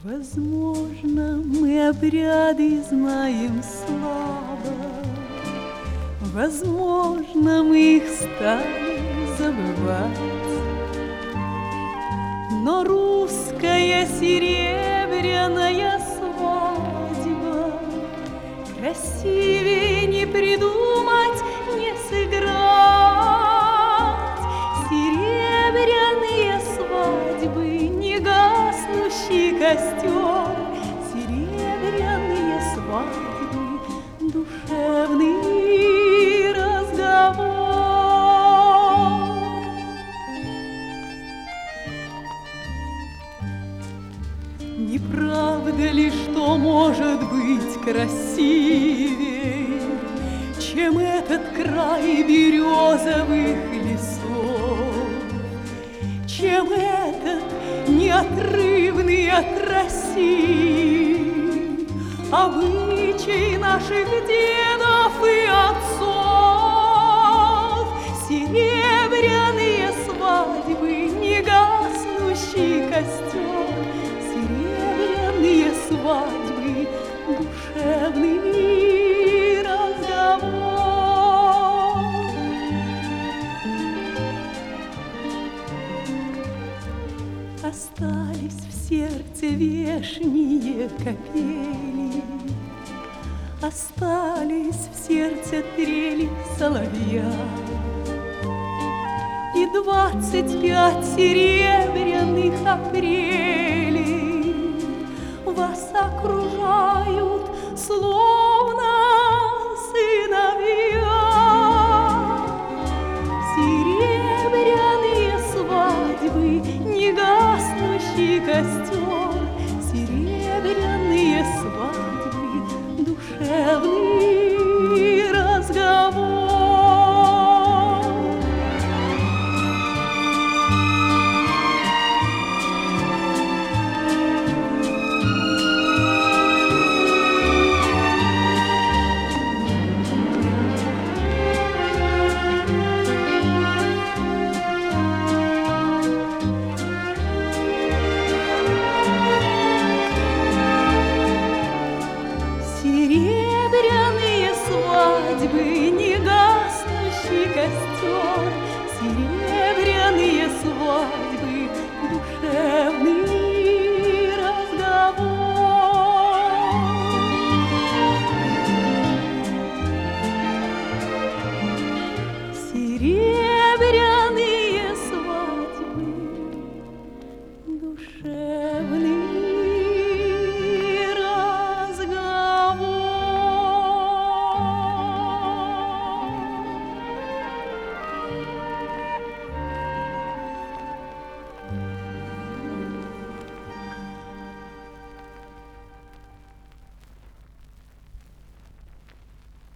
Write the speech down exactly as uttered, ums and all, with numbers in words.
Возможно, мы обряды знаем слабо, возможно, мы их стали забывать, но русская серебряная свадьба красивее не придумать, не сыграть. Серебряные свадьбы, не гаснущий костер, серебряные свадьбы, душевный разговор. Не правда ли, что может быть красивее, чем этот край березовых лесов, чем этот неотрывный от России обычай наших дедов и отцов? Серебряные свадьбы, не гаснущий костер, серебряные свадьбы, душевный разговор. Остались в сердце вешние капели, остались в сердце трели соловья, и двадцать пять серебряных апрелей вас окружают, словно сыновья. Серебряные свадьбы, не гаснущий костер, серебряные свадьбы, душевный